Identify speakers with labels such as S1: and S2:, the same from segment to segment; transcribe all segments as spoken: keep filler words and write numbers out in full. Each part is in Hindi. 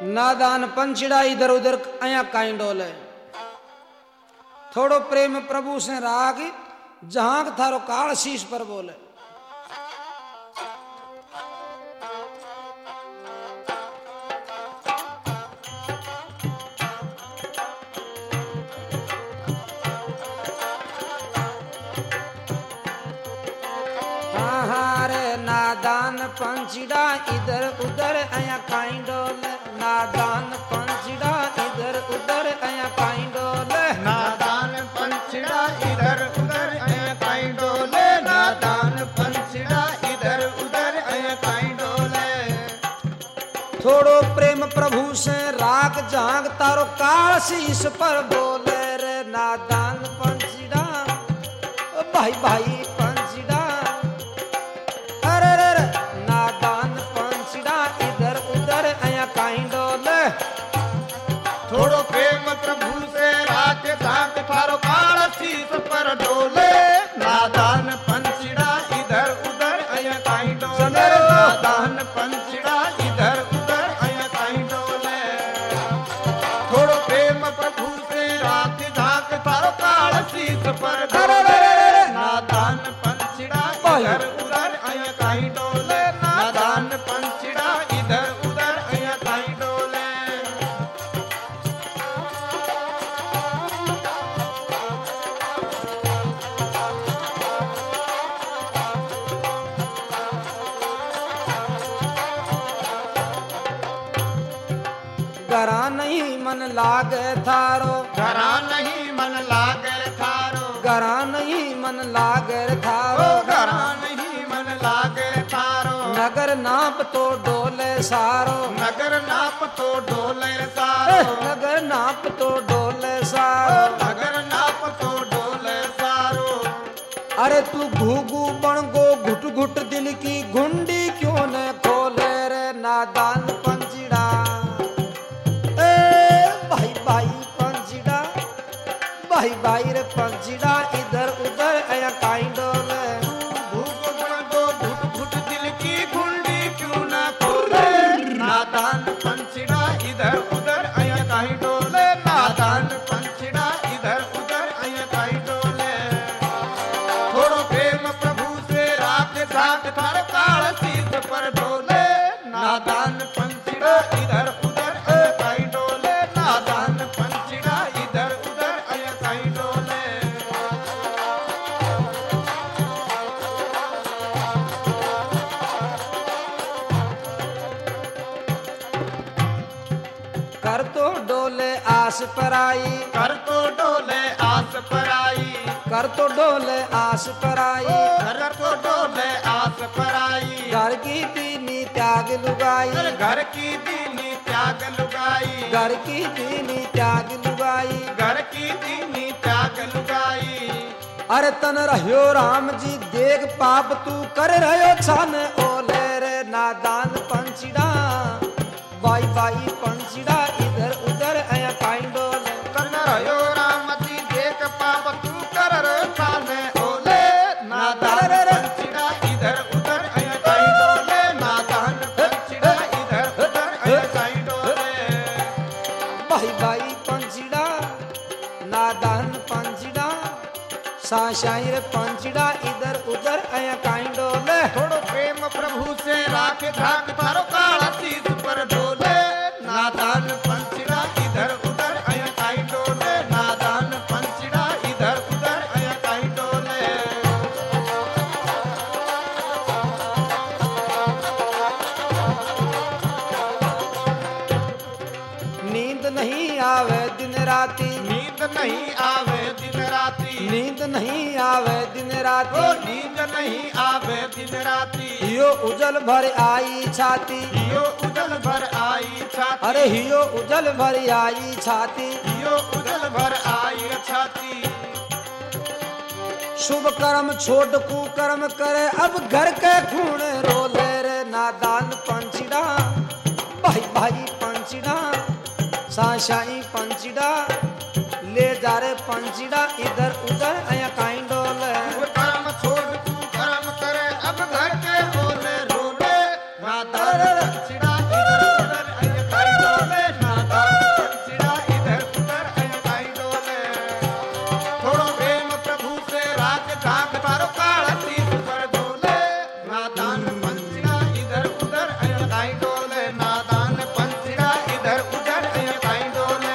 S1: नादान पंचड़ा इधर उधर अया काई डोले। थोड़ो प्रेम प्रभु से राग जहां थारो काल शीश पर बोले। नादान पंचड़ा इधर उधर अया काई डोले। नादान पंचड़ा इधर उधर अया काई डोले।
S2: नादान पंचड़ा इधर उधर अया काई डोले। नादान पंचड़ा इधर उधर अया काई डोले।
S1: थोड़ो प्रेम प्रभु से राग जाग तारो काल शीश पर बोले रे। नादान पंचड़ा भाई भाई पंचड़ा अरे रे रे। नादान पंचड़ा इधर उधर अया काई डोले।
S2: थोड़ो प्रेम प्रभु से राग जाग थारो काल शीश पर डोले। नादान पंचड़ा इधर उधर अया काई डोले। नादान पंचड़ा इधर उधर अया काई डोले। थोड़ो प्रेम प्रभु से राग जाग थारो काल शीश पर डोले। नादान पंचड़ा इधर उधर अया काई डोले। नादान पंचड़ा इधर उधर अया काई डोले।
S1: गरा नहीं मन लागे थारो।
S2: गरा नहीं मन लागे थारो।
S1: गरा नहीं मन लागे थारो।
S2: ओ गरा नहीं मन लागे थारो।
S1: नगर नाप तो डोले सारो।
S2: नगर नाप तो डोले सारो।
S1: नगर नाप तो डोले सारो।
S2: नगर नाप तो डोले सारो।
S1: अरे तू घूघू बन गो घुट घुट दिल की घुंडी क्यों न खोले रे। नादान पंचड़ा भाई भाई पंचड़ा भाई भाई रे पंचड़ा इधर उधर अया काई डोले।
S2: भूख बड़ो घुट घुट दिल की घुंडी क्यों ना खोले। नादान पंचड़ा इधर उधर अया काई डोले। नादान पंचड़ा इधर उधर अया काई डोले। थोड़ो प्रेम प्रभु से राग जाग थार काल शीश पर डोले। नादान पंचड़ा इधर उधर अया काई डोले। नादान पंचड़ा इधर उधर अया काई डोले।
S1: कर तो डोले आस पर आई।
S2: कर तो डोले आस पर आई।
S1: कर तो डोले आस पर आई।
S2: घर तो डोले आस पर आई।
S1: घर की दीनी त्याग लुगाई।
S2: घर की दीनी त्याग लुगाई।
S1: घर की दीनी त्याग लुगाई।
S2: घर की दीनी त्याग लुगाई।
S1: अरे तन रहो राम जी देख पाप तू कर रहो छान ओले रे। नादान पंचड़ा बाई बाई पंचड़ा इधर उधर अया काई डोले।
S2: तन रहो राम जी देख पाप तू कर छाने ओले। नादान पंचड़ा इधर उधर अया काई डोले। नादान पंचड़ा इधर उधर अया काई डोले।
S1: भाई भाई पंचड़ा नादान पंचड़ा साशाई रे पंचड़ा इधर उधर अया काई डोले।
S2: थोड़ो प्रेम प्रभु से राख झाक थारो काला शीश पर डोले। नादान पंचड़ा इधर उधर अया काई डोले। नादान पंचड़ा इधर उधर अया काई डोले।
S1: नींद नहीं आवे दिन राती।
S2: नींद नहीं आवे दिन राती।
S1: नींद नहीं आवे दिन राती।
S2: ओ नींद नहीं आवे दिन राती।
S1: हियो उजल भर आई छाती।
S2: हियो उजल भर आई छाती।
S1: अरे हियो उजल भर आई छाती।
S2: हियो उजल भर आई छाती।
S1: शुभ कर्म छोड़ कुकर्म करे अब घर के खून रोले रे। नादान पंचड़ा भाई भाई पंचड़ा साशाई पंचड़ा ले जा रे पंचड़ा इधर उधर अया काई डोले।
S2: कर्म छोड़ तू कर्म करे अब घर के ओले रोले। नादान पंचड़ा इधर उधर अया काई डोले। राख झांक थारो काल शीस पर डोले नादान पंछड़ा इधर उधर अय काई डोले नादान पंछड़ा इधर उधर अय काई डोले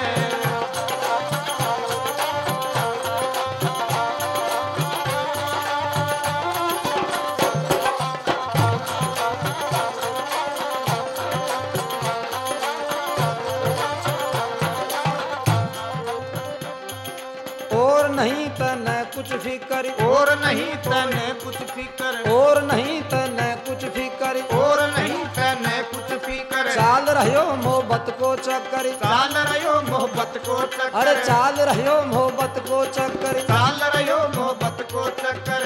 S1: और नहीं तने कुछ फिकर
S2: और नहीं तने कुछ फिकर
S1: और नहीं तने कुछ फिकर
S2: और नहीं तने कुछ फिकर
S1: चाल रहियो मोहब्बत को चक्कर
S2: चाल रहो मोहब्बत को चक्कर
S1: अरे चाल रहियो मोहब्बत को चक्कर
S2: चाल रहो मोहब्बत को चक्कर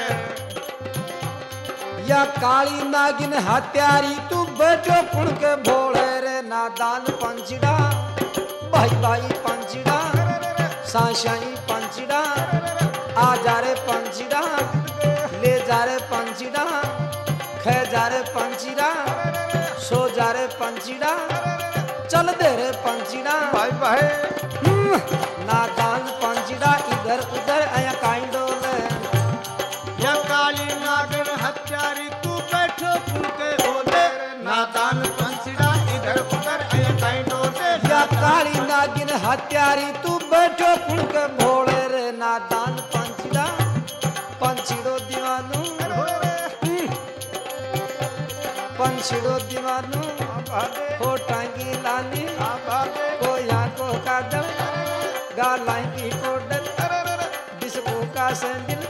S1: या काली नागिन हत्यारी तू बैठो कुण के भोले रे नादान पंचड़ा भाई भाई पंचड़ा साशाई पंचड़ा आ जा रे पंचड़ा ले जा रे पंचड़ा खे जा रे पंचड़ा सो जा रे पंचड़ा चल दे रे पंचड़ा
S2: भाई भाई
S1: हम्म, नादान पंचड़ा इधर उधर आया काई डोले
S2: या काली नागन हत्यारी तू बैठो फूके बोले नादान पंचड़ा इधर उधर अय काई डोले
S1: या काली नागिन हत्यारी तू बैठो कुण के भोले रे नादान पंचड़ा पंचड़ो दीवानू हम्म, पंचड़ो दीवानू हो टांगी लाली को यहाँ को काजल गालाई की कोडल डिस्को का सैंडल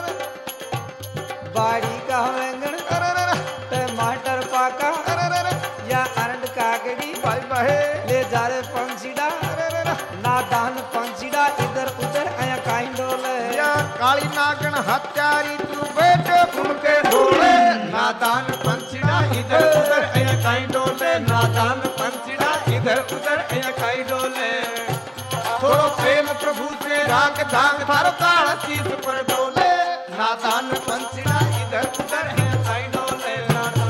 S1: बाड़ी का वेंगण टमाटर पाका या अरंड काकड़ी
S2: भाई भाई
S1: ले जा रे पंचड़ा नादान पंचड़ा इधर उधर आया काई डोले
S2: या काली नागन हत्यारी तू बैठो फूके बोले नादान पंचड़ा इधर उधर अय काई डोले नादान पंचड़ा इधर उधर अय काई डोले थोड़ो प्रेम प्रभु से राग धांग थारो काल शीस पर डोले नादान पंचड़ा इधर उधर है काई डोले नादान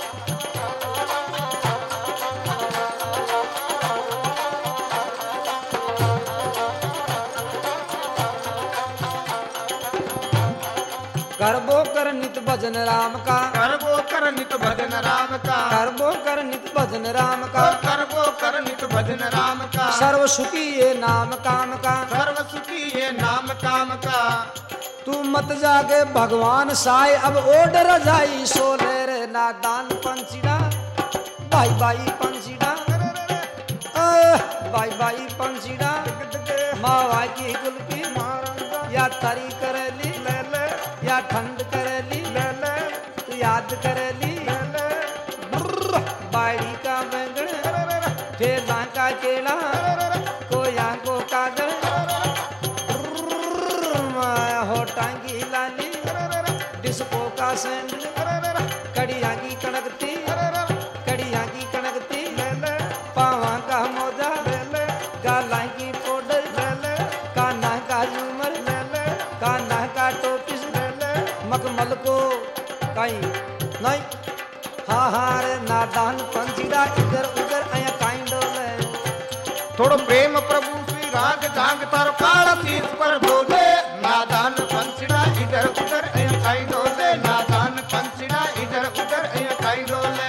S1: करबो कर नित भजन राम का
S2: करबो कर नित भजन राम का
S1: करबो कर नित भजन राम का
S2: करबो कर नित भजन राम का
S1: सर्व सुखी ये नाम काम का
S2: सर्व सुखी ये नाम काम का
S1: तू मत जागे भगवान साय अब ओडर जाई सोले रे नादान पंचड़ा भाई भाई पंचड़ा भाई भाई पंचड़ा मावा की कुल्फी या तरी करेली या ठंड करेली तू याद करेली बाड़ी का बैंगन ठेला का केला कोया को कागल हो टांगी लाली डिस्को का सैंडल कड़िया की कड़कती कड़िया की कड़कती पावा का मोजा गाला की पाउडर काना का झूमर काना का टोपी मखमल को कहीं नहीं हाँ हाँ रे नादान पंचड़ा इधर उधर आया काई डोले
S2: थोड़ो प्रेम प्रभु श्री राग झांग तारो काल शीस पर बोले नादान पंचड़ा इधर उधर अय काई डोले नादान पंचड़ा इधर उधर अय काई डोले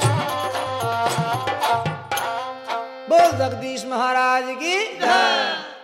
S1: बोल जगदीश महाराज की जय।